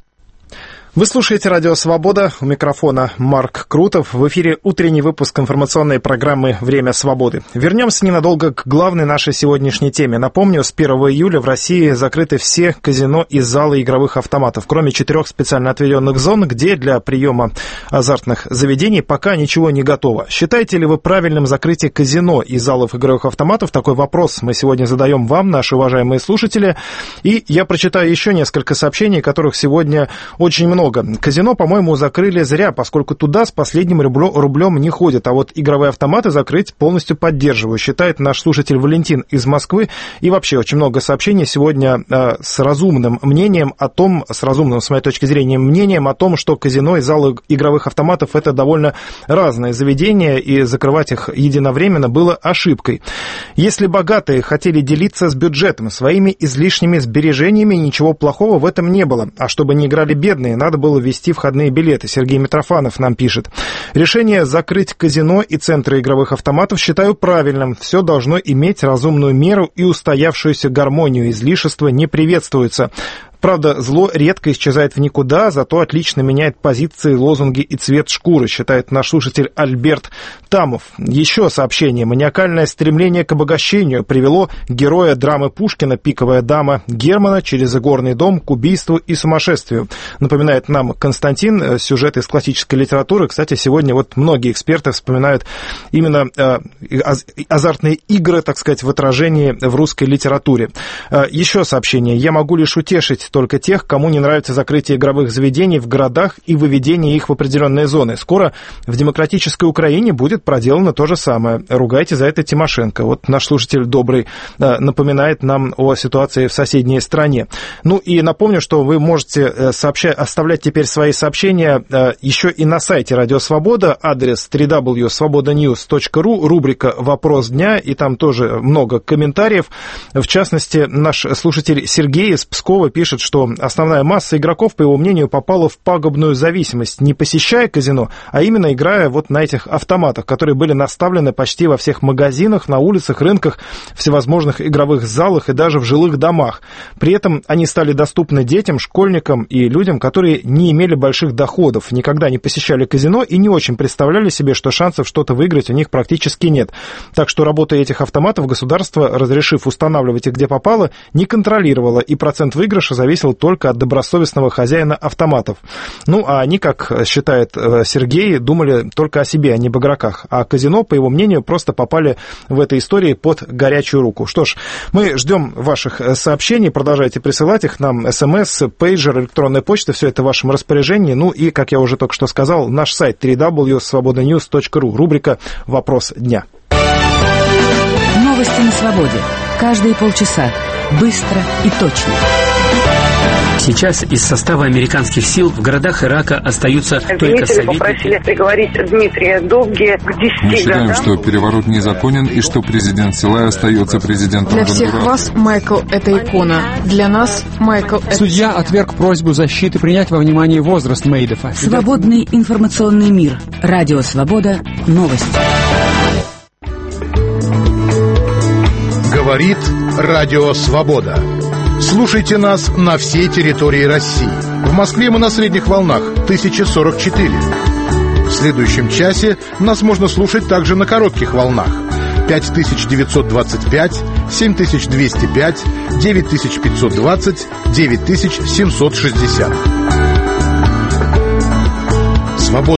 Вы слушаете «Радио Свобода», у микрофона Марк Крутов. В эфире утренний выпуск информационной программы «Время свободы». Вернемся ненадолго к главной нашей сегодняшней теме. Напомню, с первого июля в России закрыты все казино и залы игровых автоматов, кроме четырех специально отведенных зон, где для приема азартных заведений пока ничего не готово. Считаете ли вы правильным закрытие казино и залов игровых автоматов? Такой вопрос мы сегодня задаем вам, наши уважаемые слушатели. И я прочитаю еще несколько сообщений, которых сегодня очень много. Казино, по-моему, закрыли зря, поскольку туда с последним рублем не ходят, а вот игровые автоматы закрыть полностью поддерживаю, считает наш слушатель Валентин из Москвы. И вообще очень много сообщений сегодня э, с разумным мнением о том, с разумным, с моей точки зрения, мнением о том, что казино и залы игровых автоматов — это довольно разные заведения, и закрывать их единовременно было ошибкой. Если богатые хотели делиться с бюджетом своими излишними сбережениями, ничего плохого в этом не было. А чтобы не играли бедные, надо было ввести входные билеты. Сергей Митрофанов нам пишет. Решение закрыть казино и центры игровых автоматов считаю правильным. Все должно иметь разумную меру и устоявшуюся гармонию. Излишества не приветствуются. Правда, зло редко исчезает в никуда, зато отлично меняет позиции, лозунги и цвет шкуры, считает наш слушатель Альберт Тамов. Еще сообщение. Маниакальное стремление к обогащению привело героя драмы Пушкина «Пиковая дама» Германа через игорный дом к убийству и сумасшествию. Напоминает нам Константин сюжет из классической литературы. Кстати, сегодня вот многие эксперты вспоминают именно э, азартные игры, так сказать, в отражении в русской литературе. Э, еще сообщение. Я могу лишь утешить только тех, кому не нравится закрытие игровых заведений в городах и выведение их в определенные зоны. Скоро в демократической Украине будет проделано то же самое. Ругайте за это Тимошенко. Вот наш слушатель добрый напоминает нам о ситуации в соседней стране. Ну и напомню, что вы можете сообщать, оставлять теперь свои сообщения еще и на сайте Радио Свобода, адрес дабл ю дабл ю дабл ю точка свобода ньюс точка ру, рубрика «Вопрос дня», и там тоже много комментариев. В частности, наш слушатель Сергей из Пскова пишет, что основная масса игроков, по его мнению, попала в пагубную зависимость, не посещая казино, а именно играя вот на этих автоматах, которые были наставлены почти во всех магазинах, на улицах, рынках, всевозможных игровых залах и даже в жилых домах. При этом они стали доступны детям, школьникам и людям, которые не имели больших доходов, никогда не посещали казино и не очень представляли себе, что шансов что-то выиграть у них практически нет. Так что работа этих автоматов государство, разрешив устанавливать их где попало, не контролировало, и процент выигрыша зависел только от добросовестного хозяина автоматов. Ну, а они, как считает Сергей, думали только о себе, а не об игроках. А казино, по его мнению, просто попали в этой истории под горячую руку. Что ж, мы ждем ваших сообщений, продолжайте присылать их нам, смс, пейджер, электронная почта, все это в вашем распоряжении. Ну и, как я уже только что сказал, наш сайт дабл ю дабл ю дабл ю точка свобода ньюс точка ру, рубрика «Вопрос дня». Новости на свободе. Каждые полчаса. Быстро и точно. Сейчас из состава американских сил в городах Ирака остаются только Дмитрия советники. Попросили приговорить Дмитрия Довги к десяти Мы считаем, годам. что переворот незаконен и что президент Силай остается президентом Для всех Гондураса. вас Майкл – это икона. Для нас Майкл – это... Судья отверг просьбу защиты принять во внимание возраст Мейдофа. Свободный информационный мир. Радио Свобода. Новости. Говорит Радио Свобода. Слушайте нас на всей территории России. В Москве мы на средних волнах тысяча сорок четыре. В следующем часе нас можно слушать также на коротких волнах пять тысяч девятьсот двадцать пять, семь тысяч двести пять, девять тысяч пятьсот двадцать, девять тысяч семьсот шестьдесят. Свобода.